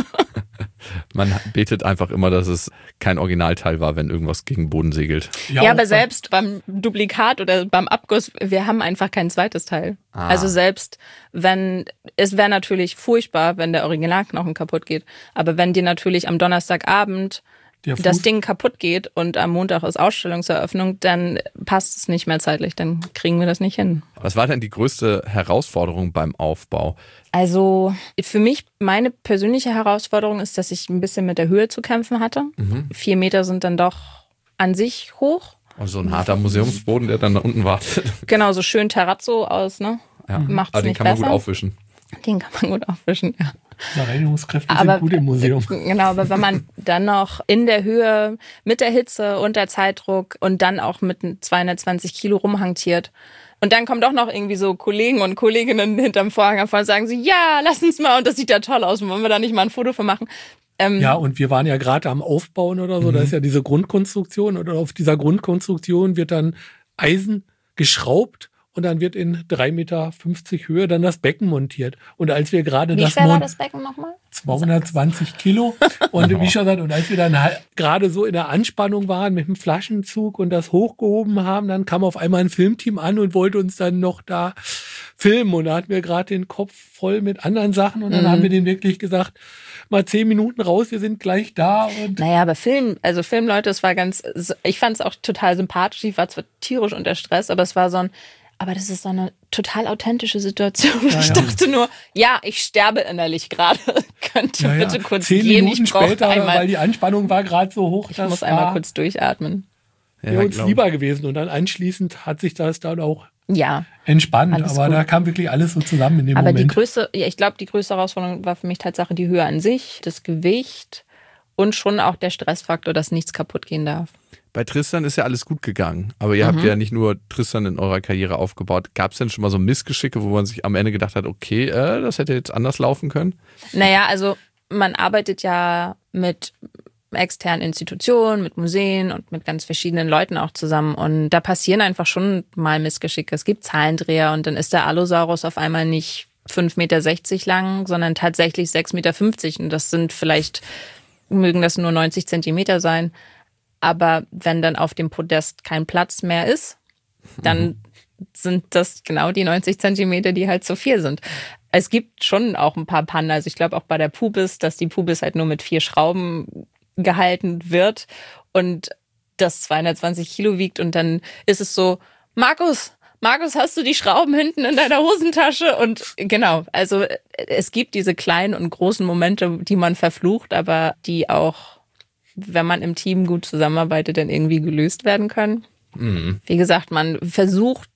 Man betet einfach immer, dass es kein Originalteil war, wenn irgendwas gegen den Boden segelt. Ja, ja, aber selbst beim Duplikat oder beim Abguss, wir haben einfach kein zweites Teil. Ah. Also selbst wenn, es wäre natürlich furchtbar, wenn der Originalknochen kaputt geht, aber wenn dir natürlich am Donnerstagabend das Ding kaputt geht und am Montag ist Ausstellungseröffnung, dann passt es nicht mehr zeitlich, dann kriegen wir das nicht hin. Was war denn die größte Herausforderung beim Aufbau? Also für mich, meine persönliche Herausforderung ist, dass ich ein bisschen mit der Höhe zu kämpfen hatte. Mhm. Vier Meter sind dann doch an sich hoch. Also so ein harter Museumsboden, der dann da unten wartet. Genau, so schön Terrazzo aus, ne? Ja. Macht's Aber den nicht kann man besser. gut aufwischen. Den kann man gut aufwischen, ja. Die Reinigungskräfte aber, sind gut im Museum. Genau, aber wenn man dann noch in der Höhe mit der Hitze und der Zeitdruck und dann auch mit zweihundertzwanzig Kilo rumhantiert und dann kommen doch noch irgendwie so Kollegen und Kolleginnen hinterm Vorhang hervor und sagen sie, ja, lass uns mal, und das sieht ja toll aus, wollen wir da nicht mal ein Foto von machen? Ähm, ja, und wir waren ja gerade am Aufbauen oder so, mhm. da ist ja diese Grundkonstruktion und auf dieser Grundkonstruktion wird dann Eisen geschraubt. Und dann wird in drei Meter fünfzig Höhe dann das Becken montiert. Und als wir gerade wie das... Wie schwer war das Becken nochmal? zweihundertzwanzig Kilo. Und wie schon gesagt, und als wir dann halt gerade so in der Anspannung waren mit dem Flaschenzug und das hochgehoben haben, dann kam auf einmal ein Filmteam an und wollte uns dann noch da filmen. Und da hatten wir gerade den Kopf voll mit anderen Sachen. Und dann mhm. haben wir denen wirklich gesagt, mal zehn Minuten raus, wir sind gleich da. Und naja, aber Film, also Filmleute, es war ganz, ich fand es auch total sympathisch. Ich war zwar tierisch unter Stress, aber es war so ein, aber das ist so eine total authentische Situation. Ja, ich dachte ja. nur, ja, ich sterbe innerlich gerade. Könnt ihr ja, bitte ja. kurz Zehn gehen? Minuten ich brauche später, einmal, weil die Anspannung war gerade so hoch. Ich muss einmal kurz durchatmen. Wäre ja, uns glaub. lieber gewesen. Und dann anschließend hat sich das dann auch ja, entspannt. Aber gut. Da kam wirklich alles so zusammen in dem aber Moment. Aber die größte, ja, ich glaube, die größte Herausforderung war für mich Tatsache die Höhe an sich, das Gewicht und schon auch der Stressfaktor, dass nichts kaputt gehen darf. Bei Tristan ist ja alles gut gegangen, aber ihr mhm. habt ja nicht nur Tristan in eurer Karriere aufgebaut. Gab es denn schon mal so Missgeschicke, wo man sich am Ende gedacht hat, okay, äh, das hätte jetzt anders laufen können? Naja, also man arbeitet ja mit externen Institutionen, mit Museen und mit ganz verschiedenen Leuten auch zusammen und da passieren einfach schon mal Missgeschicke. Es gibt Zahlendreher und dann ist der Allosaurus auf einmal nicht fünf Meter sechzig lang, sondern tatsächlich sechs Meter fünfzig und das sind vielleicht, mögen das nur neunzig Zentimeter sein. Aber wenn dann auf dem Podest kein Platz mehr ist, dann mhm. sind das genau die neunzig Zentimeter, die halt zu viel sind. Es gibt schon auch ein paar Pannen. Also ich glaube auch bei der Pubis, dass die Pubis halt nur mit vier Schrauben gehalten wird und das zweihundertzwanzig Kilo wiegt. Und dann ist es so, Markus, Markus, hast du die Schrauben hinten in deiner Hosentasche? Und genau, also es gibt diese kleinen und großen Momente, die man verflucht, aber die auch, wenn man im Team gut zusammenarbeitet, dann irgendwie gelöst werden können. Mhm. Wie gesagt, man versucht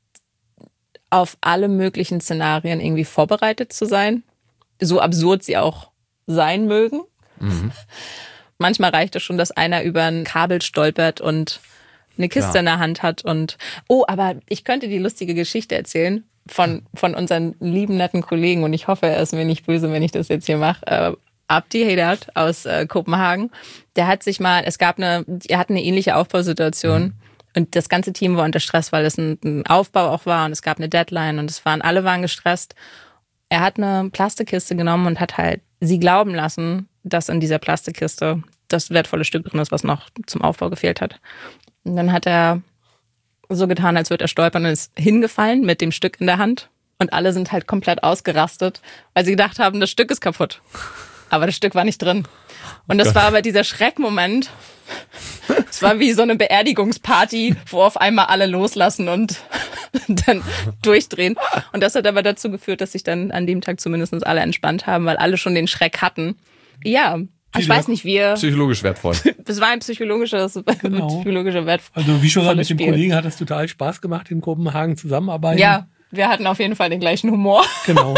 auf alle möglichen Szenarien irgendwie vorbereitet zu sein, so absurd sie auch sein mögen. Mhm. Manchmal reicht es schon, dass einer über ein Kabel stolpert und eine Kiste ja. in der Hand hat. Und oh, aber ich könnte die lustige Geschichte erzählen von, von unseren lieben, netten Kollegen und ich hoffe, er ist mir nicht böse, wenn ich das jetzt hier mache. Äh, Abdi Hedert aus äh, Kopenhagen, der hat sich mal, es gab eine, er hat eine ähnliche Aufbausituation mhm. und das ganze Team war unter Stress, weil es ein, ein Aufbau auch war und es gab eine Deadline und es waren, alle waren gestresst. Er hat eine Plastikkiste genommen und hat halt sie glauben lassen, dass in dieser Plastikkiste das wertvolle Stück drin ist, was noch zum Aufbau gefehlt hat. Und dann hat er so getan, als würde er stolpern und ist hingefallen mit dem Stück in der Hand und alle sind halt komplett ausgerastet, weil sie gedacht haben, das Stück ist kaputt. Aber das Stück war nicht drin. Und das war aber dieser Schreckmoment. Es war wie so eine Beerdigungsparty, wo auf einmal alle loslassen und dann durchdrehen. Und das hat aber dazu geführt, dass sich dann an dem Tag zumindest alle entspannt haben, weil alle schon den Schreck hatten. Ja, ich weiß nicht, wir... Psychologisch wertvoll. Es war ein psychologisches, genau. psychologischer Wert. Also wie schon gesagt, mit dem Kollegen hat es total Spaß gemacht, in Kopenhagen zusammenarbeiten. Ja, wir hatten auf jeden Fall den gleichen Humor. Genau.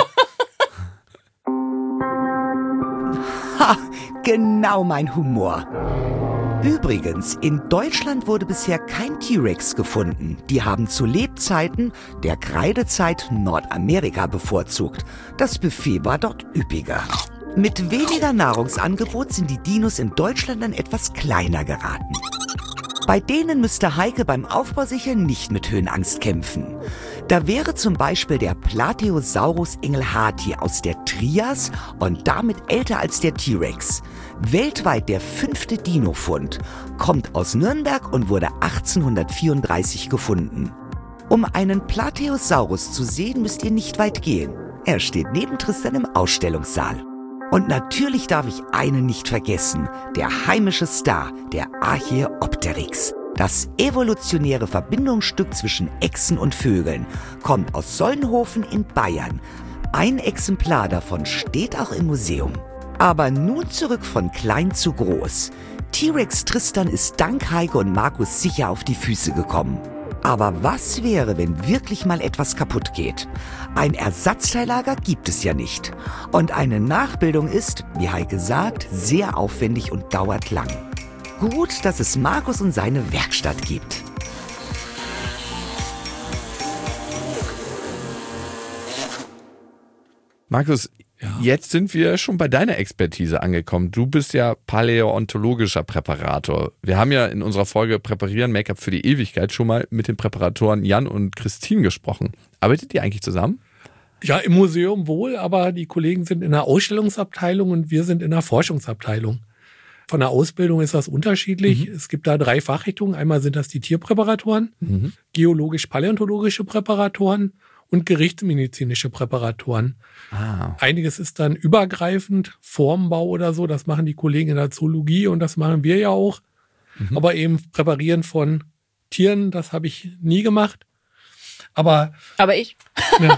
Ha, genau mein Humor. Übrigens, in Deutschland wurde bisher kein T-Rex gefunden. Die haben zu Lebzeiten der Kreidezeit Nordamerika bevorzugt. Das Buffet war dort üppiger. Mit weniger Nahrungsangebot sind die Dinos in Deutschland dann etwas kleiner geraten. Bei denen müsste Heike beim Aufbau sicher nicht mit Höhenangst kämpfen. Da wäre zum Beispiel der Plateosaurus engelharti aus der Trias und damit älter als der T-Rex. Weltweit der fünfte Dino-Fund, kommt aus Nürnberg und wurde achtzehnhundertvierunddreißig gefunden. Um einen Plateosaurus zu sehen, müsst ihr nicht weit gehen. Er steht neben Tristan im Ausstellungssaal. Und natürlich darf ich einen nicht vergessen, der heimische Star, der Archaeopteryx. Das evolutionäre Verbindungsstück zwischen Echsen und Vögeln kommt aus Solnhofen in Bayern. Ein Exemplar davon steht auch im Museum. Aber nun zurück von klein zu groß. T-Rex Tristan ist dank Heike und Markus sicher auf die Füße gekommen. Aber was wäre, wenn wirklich mal etwas kaputt geht? Ein Ersatzteillager gibt es ja nicht. Und eine Nachbildung ist, wie Heike sagt, sehr aufwendig und dauert lang. Gut, dass es Markus und seine Werkstatt gibt. Markus, ja. Jetzt sind wir schon bei deiner Expertise angekommen. Du bist ja paläontologischer Präparator. Wir haben ja in unserer Folge Präparieren Make-up für die Ewigkeit schon mal mit den Präparatoren Jan und Christine gesprochen. Arbeitet ihr eigentlich zusammen? Ja, im Museum wohl, aber die Kollegen sind in der Ausstellungsabteilung und wir sind in der Forschungsabteilung. Von der Ausbildung ist das unterschiedlich. Mhm. Es gibt da drei Fachrichtungen. Einmal sind das die Tierpräparatoren, mhm. geologisch-paläontologische Präparatoren und gerichtsmedizinische Präparatoren. Ah. Einiges ist dann übergreifend, Formbau oder so, das machen die Kollegen in der Zoologie und das machen wir ja auch. Mhm. Aber eben Präparieren von Tieren, das habe ich nie gemacht. Aber, Aber ich. Ne,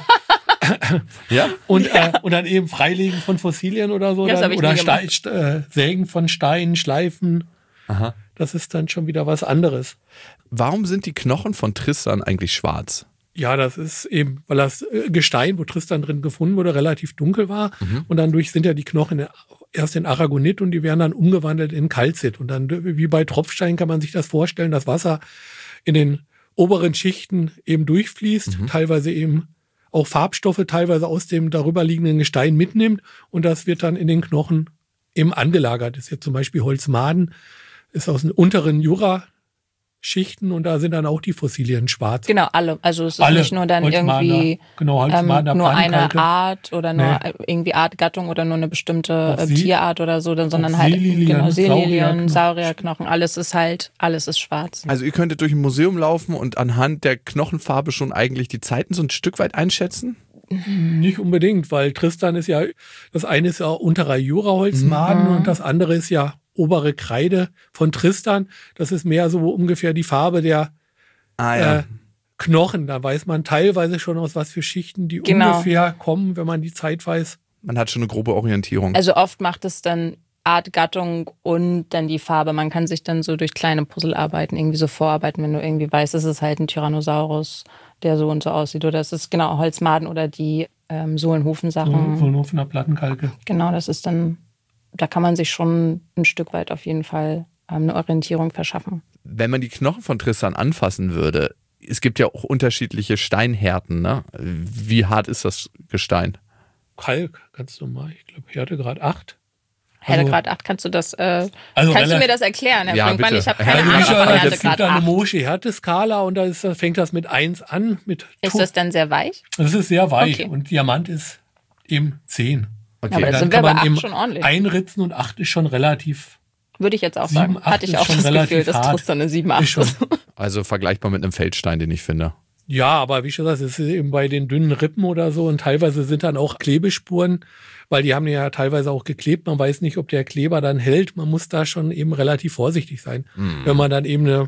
ja. Und, ja. Äh, und dann eben Freilegen von Fossilien oder so. Das dann, ich oder nie Ste- St- äh, Sägen von Steinen, Schleifen. Aha. Das ist dann schon wieder was anderes. Warum sind die Knochen von Tristan eigentlich schwarz? Ja, das ist eben, weil das Gestein, wo Tristan drin gefunden wurde, relativ dunkel war. Mhm. Und dann durch sind ja die Knochen erst in Aragonit und die werden dann umgewandelt in Kalzit. Und dann, wie bei Tropfstein, kann man sich das vorstellen, dass Wasser in den oberen Schichten eben durchfließt, mhm. teilweise eben auch Farbstoffe, teilweise aus dem darüber liegenden Gestein mitnimmt. Und das wird dann in den Knochen eben angelagert. Das ist jetzt zum Beispiel Holzmaden, ist aus den unteren Jura Schichten und da sind dann auch die Fossilien schwarz. Genau, alle. Also es ist alle nicht nur dann irgendwie genau, ähm, nur eine Art oder nur nee. irgendwie Artgattung oder nur eine bestimmte auch Tierart oder so, sondern halt Seelilien, genau, Seelilien, Saurierknochen. Saurierknochen, alles ist halt, alles ist schwarz. Also ihr könntet durch ein Museum laufen und anhand der Knochenfarbe schon eigentlich die Zeiten so ein Stück weit einschätzen? Nicht unbedingt, weil Tristan ist ja, das eine ist ja unterer Jura-Holzmaden mhm. und das andere ist ja obere Kreide von Tristan. Das ist mehr so ungefähr die Farbe der ah, ja. äh, Knochen. Da weiß man teilweise schon, aus was für Schichten die genau. ungefähr kommen, wenn man die Zeit weiß. Man hat schon eine grobe Orientierung. Also oft macht es dann Art, Gattung und dann die Farbe. Man kann sich dann so durch kleine Puzzlearbeiten irgendwie so vorarbeiten, wenn du irgendwie weißt, es ist halt ein Tyrannosaurus, der so und so aussieht. Oder es ist genau Holzmaden oder die ähm, Sohlenhofen-Sachen. Sohlenhofener Plattenkalke. Genau, das ist dann... Da kann man sich schon ein Stück weit auf jeden Fall ähm, eine Orientierung verschaffen. Wenn man die Knochen von Tristan anfassen würde, es gibt ja auch unterschiedliche Steinhärten, ne? Wie hart ist das Gestein? Kalk, ganz normal. Ich glaube, Härtegrad acht. Härtegrad acht, kannst du das, äh, also kannst du mir das erklären, Herr ja, Brinkmann? bitte. Ich habe keine Ja, Ahnung von Es Härtegrad gibt da eine acht. Mosche-Härteskala und da, ist, da fängt das mit eins an. Mit Ist das dann sehr weich? Das ist sehr weich Okay. und Diamant ist eben zehn. Okay. Aber das dann sind wir kann bei man acht eben schon ordentlich. einritzen und acht ist schon relativ. Würde ich jetzt auch sieben, sagen. Hatte ich acht auch ist das schon Gefühl, relativ dass hart. Tristan eine sieben, acht Ist schon. ist. Also vergleichbar mit einem Feldstein, den ich finde. Ja, aber wie schon gesagt, es ist eben bei den dünnen Rippen oder so und teilweise sind dann auch Klebespuren, weil die haben ja teilweise auch geklebt. Man weiß nicht, ob der Kleber dann hält. Man muss da schon eben relativ vorsichtig sein. Mhm. Wenn man dann eben eine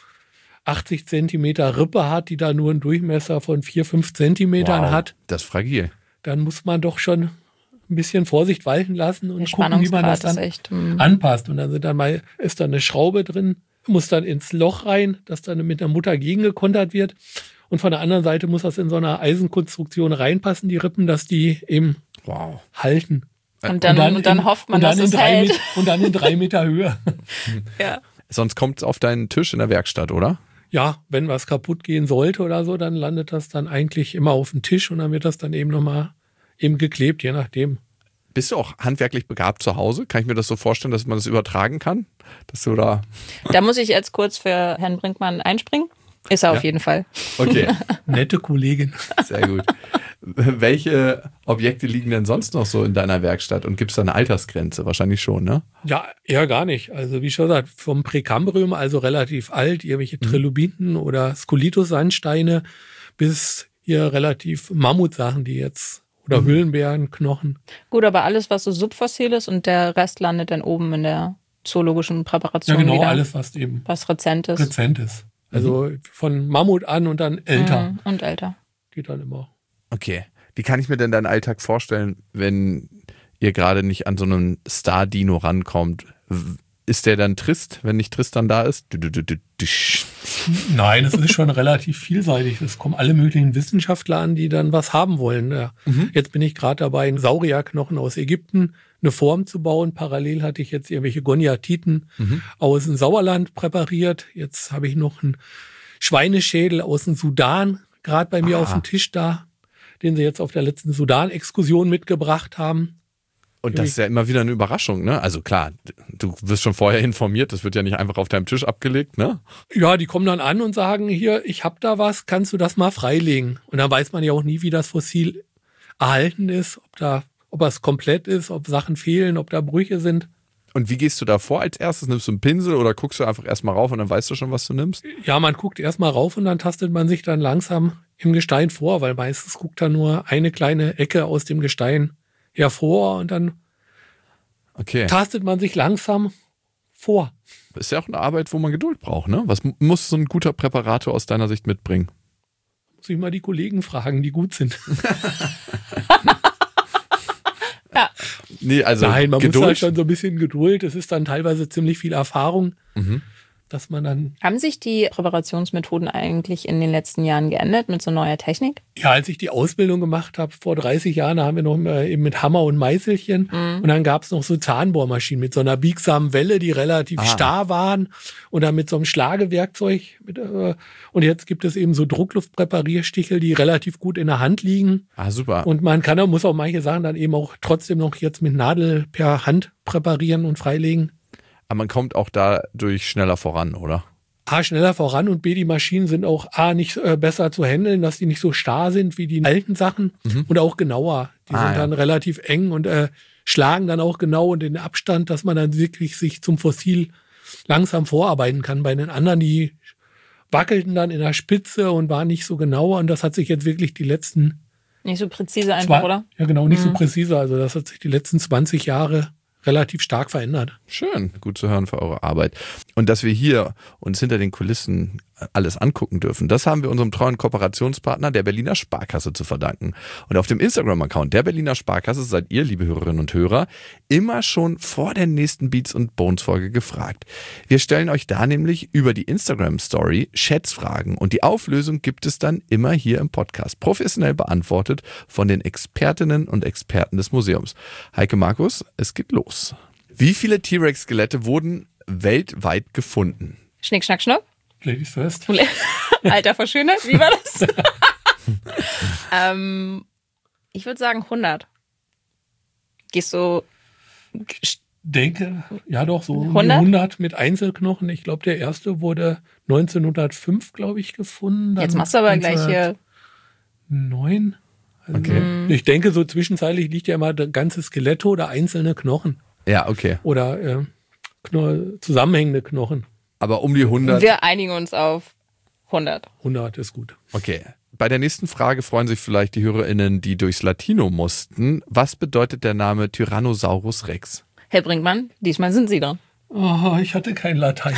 achtzig Zentimeter Rippe hat, die da nur einen Durchmesser von vier, fünf Zentimetern Wow, hat, das ist fragil. dann muss man doch schon ein bisschen Vorsicht walten lassen und Der gucken, wie man das Spannungsgrad dann ist echt, mm. anpasst. Und dann sind dann mal, ist da eine Schraube drin, muss dann ins Loch rein, das dann mit einer Mutter gegengekontert wird. Und von der anderen Seite muss das in so einer Eisenkonstruktion reinpassen, die Rippen, dass die eben Wow. halten. Und dann, und dann, in, hofft man, und dann dass in es drei hält. Met- Und dann in drei Meter Höhe. Ja. Sonst kommt es auf deinen Tisch in der Werkstatt, oder? Ja, wenn was kaputt gehen sollte oder so, dann landet das dann eigentlich immer auf dem Tisch und dann wird das dann eben nochmal eben geklebt, je nachdem. Bist du auch handwerklich begabt zu Hause? Kann ich mir das so vorstellen, dass man das übertragen kann? Dass du da Da muss ich jetzt kurz für Herrn Brinkmann einspringen. Ist er Ja? auf jeden Fall. Okay, Nette Kollegin. sehr gut. Welche Objekte liegen denn sonst noch so in deiner Werkstatt und gibt es da eine Altersgrenze? Wahrscheinlich schon, ne? Ja, eher gar nicht. Also wie schon gesagt, vom Präkambrium, also relativ alt, irgendwelche Trilobiten oder Skolithos-Sandsteine, bis hier relativ Mammutsachen, die jetzt, oder Mhm. Höhlenbärenknochen. Gut, aber alles, was so subfossil ist und der Rest landet dann oben in der zoologischen Präparation Ja, genau, wieder. alles, was eben Was rezent ist. rezent ist. Also von Mammut an und dann älter. Mhm. Und älter. Geht dann immer. Okay. Wie kann ich mir denn deinen Alltag vorstellen, wenn ihr gerade nicht an so einen Star-Dino rankommt? W- Ist der dann trist, wenn nicht Tristan da ist? Du, du, du, du, dusch. Nein, es ist schon relativ vielseitig. Es kommen alle möglichen Wissenschaftler an, die dann was haben wollen. Ja. Mhm. Jetzt bin ich gerade dabei, einen Saurierknochen aus Ägypten, eine Form zu bauen. Parallel hatte ich jetzt irgendwelche Goniatiten Mhm. aus dem Sauerland präpariert. Jetzt habe ich noch einen Schweineschädel aus dem Sudan gerade bei mir Ah. auf dem Tisch da, den sie jetzt auf der letzten Sudan-Exkursion mitgebracht haben. Und das ist ja immer wieder eine Überraschung, ne? Also klar, du wirst schon vorher informiert, das wird ja nicht einfach auf deinem Tisch abgelegt, ne? Ja, die kommen dann an und sagen, hier, ich hab da was, kannst du das mal freilegen? Und dann weiß man ja auch nie, wie das Fossil erhalten ist, ob da, ob es komplett ist, ob Sachen fehlen, ob da Brüche sind. Und wie gehst du da vor als erstes? Nimmst du einen Pinsel oder guckst du einfach erstmal rauf und dann weißt du schon, was du nimmst? Ja, man guckt erstmal rauf und dann tastet man sich dann langsam im Gestein vor, weil meistens guckt da nur eine kleine Ecke aus dem Gestein hervor und dann Okay. tastet man sich langsam vor. Ist ja auch eine Arbeit, wo man Geduld braucht, ne? Was mu- muss so ein guter Präparator aus deiner Sicht mitbringen? Muss ich mal die Kollegen fragen, die gut sind. Nee, also Nein, man Geduld. muss halt schon so ein bisschen Geduld. Es ist dann teilweise ziemlich viel Erfahrung, Mhm. dass man dann, Haben sich die Präparationsmethoden eigentlich in den letzten Jahren geändert mit so neuer Technik? ja, als ich die Ausbildung gemacht habe, vor dreißig Jahren, da haben wir noch mal eben mit Hammer und Meißelchen und dann gab es noch so Zahnbohrmaschinen mit so einer biegsamen Welle, die relativ Ah. starr waren und dann mit so einem Schlagewerkzeug. Mit, äh, und jetzt gibt es eben so Druckluftpräparierstichel, die relativ gut in der Hand liegen Ah, super. und man kann, muss auch manche Sachen dann eben auch trotzdem noch jetzt mit Nadel per Hand präparieren und freilegen. Aber man kommt auch dadurch schneller voran, oder? A, schneller voran und B, die Maschinen sind auch A, nicht äh, besser zu handeln, dass die nicht so starr sind wie die alten Sachen und auch genauer. Die Ah, sind ja. dann relativ eng und äh, schlagen dann auch genau und den Abstand, dass man dann wirklich sich zum Fossil langsam vorarbeiten kann. Bei den anderen, die wackelten dann in der Spitze und waren nicht so genau und das hat sich jetzt wirklich die letzten Nicht so präzise einfach, zwei, oder? ja genau, nicht Mhm. so präzise. Also das hat sich die letzten zwanzig Jahre relativ stark verändert. Schön, gut zu hören für eure Arbeit. Und dass wir hier uns hinter den Kulissen alles angucken dürfen, das haben wir unserem treuen Kooperationspartner der Berliner Sparkasse zu verdanken. Und auf dem Instagram-Account der Berliner Sparkasse seid ihr, liebe Hörerinnen und Hörer, immer schon vor der nächsten Beats und Bones Folge gefragt. Wir stellen euch da nämlich über die Instagram-Story Schätzfragen und die Auflösung gibt es dann immer hier im Podcast, professionell beantwortet von den Expertinnen und Experten des Museums. Heike Markus, es geht los. Wie viele T-Rex-Skelette wurden weltweit gefunden? Schnick, schnack, schnuck. Ladies first. Alter verschönert, wie war das? ähm, ich würde sagen hundert. Gehst du Denke, ja doch, so um die hundert? hundert mit Einzelknochen. Ich glaube, der erste wurde neunzehnhundertfünf, glaube ich, gefunden. Dann Jetzt machst du aber gleich hier. neun. Also Okay. Ich denke, so zwischenzeitlich liegt ja immer das ganze Skelette oder einzelne Knochen. Ja, okay. Oder äh, Kno zusammenhängende Knochen. Aber um die hundert. Wir einigen uns auf hundert. hundert ist gut. Okay. Bei der nächsten Frage freuen sich vielleicht die HörerInnen, die durchs Latino mussten. Was bedeutet der Name Tyrannosaurus Rex? Herr Brinkmann, diesmal sind Sie dran. Oh, ich hatte kein Latein.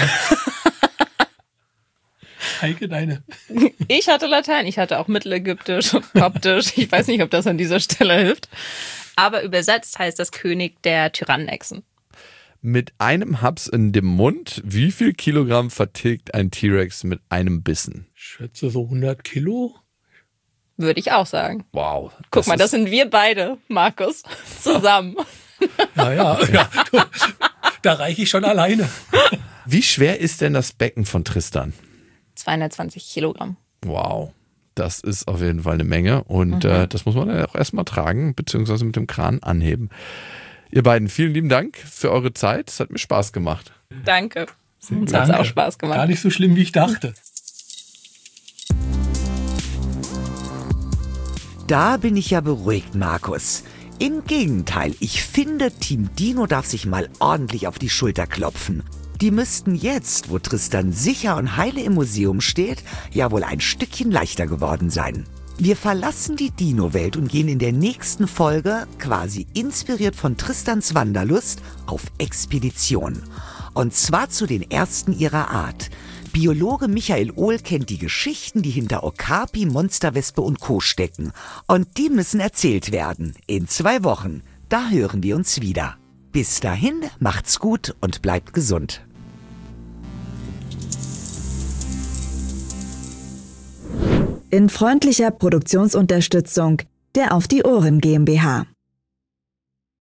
Heike, deine. Ich hatte Latein, ich hatte auch Mittelägyptisch und Koptisch. Ich weiß nicht, ob das an dieser Stelle hilft. Aber übersetzt heißt das König der Tyrannenechsen. Mit einem Haps in dem Mund, wie viel Kilogramm vertilgt ein T-Rex mit einem Bissen? Ich schätze so hundert Kilo. Würde ich auch sagen. Wow. Guck mal, das ist, sind wir beide, Markus, zusammen. Ja, ja, ja. Da reiche ich schon alleine. Wie schwer ist denn das Becken von Tristan? zweihundertzwanzig Kilogramm. Wow. Das ist auf jeden Fall eine Menge und mhm. äh, das muss man ja auch erstmal tragen, beziehungsweise mit dem Kran anheben. Ihr beiden, vielen lieben Dank für eure Zeit. Es hat mir Spaß gemacht. Danke. Uns hat es Danke. auch Spaß Gar gemacht. nicht so schlimm, wie ich dachte. Da bin ich ja beruhigt, Markus. Im Gegenteil, ich finde, Team Dino darf sich mal ordentlich auf die Schulter klopfen. Die müssten jetzt, wo Tristan sicher und heile im Museum steht, ja wohl ein Stückchen leichter geworden sein. Wir verlassen die Dino-Welt und gehen in der nächsten Folge, quasi inspiriert von Tristans Wanderlust, auf Expedition. Und zwar zu den ersten ihrer Art. Biologe Michael Ohl kennt die Geschichten, die hinter Okapi, Monsterwespe und Co. stecken. Und die müssen erzählt werden. In zwei Wochen. Da hören wir uns wieder. Bis dahin, macht's gut und bleibt gesund. In freundlicher Produktionsunterstützung der Auf die Ohren GmbH.